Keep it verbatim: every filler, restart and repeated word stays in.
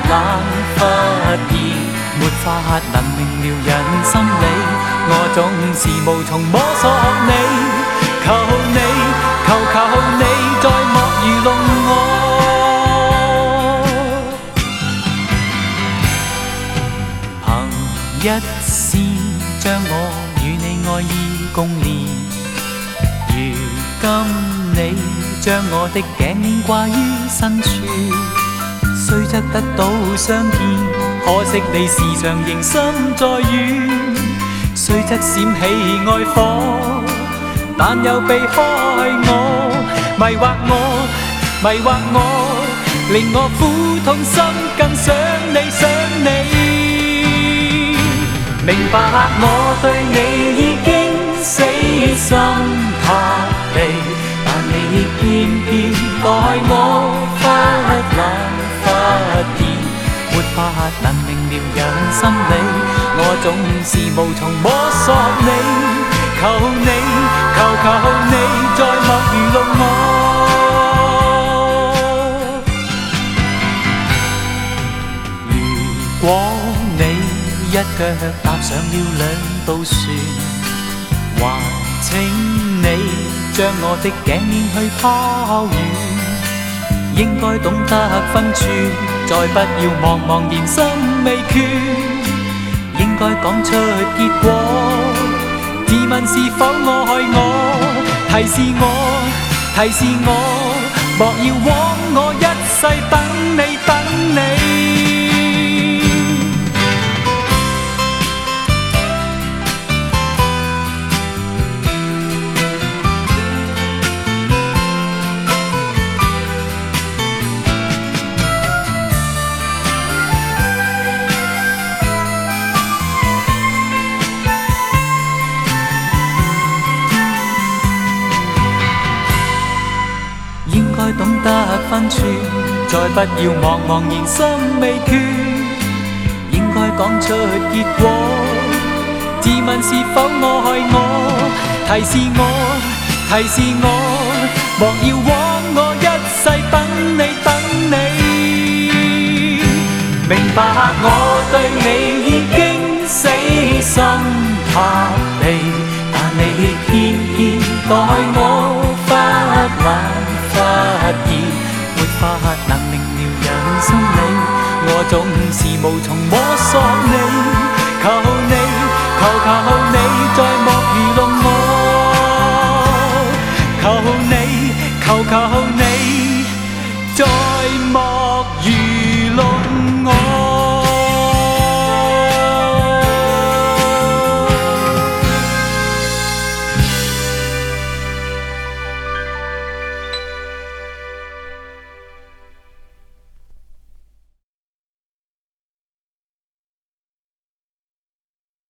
冷忽熱，沒法能明了人心理，我總是無從摸索你，求你，求求你再莫愚弄我。一絲將我與你愛意共連，如今你將我的頸鏈掛於身處，雖則得到相見，可惜你時常仍心在遠，雖則閃起愛火，但又避開我，迷惑我，迷惑我，令我苦痛心更想你想你。明白我對你已經死心塌地，但你偏偏待我忽冷忽熱，沒法能明了人心理，我總是無從摸索你，求你，求求你再莫愚弄我。如果一腳踏上了兩渡船，還請你將我的頸鏈去拋遠，應該懂得分寸，再不要茫茫然心未決，應該講出結果，自問是否愛我，提示我，提示我，莫要枉我一世等你等你。懂得分寸，再不要茫茫然心未決，應該講出結果，自問是否愛我，提示我，提示我，莫要枉我一世等你等你。明白我對你已經死心塌地，但你偏偏待我忽冷忽熱，沒法能明了人心理，我總是無從摸索你，求你，求求你再莫愚弄我，求你，求求你。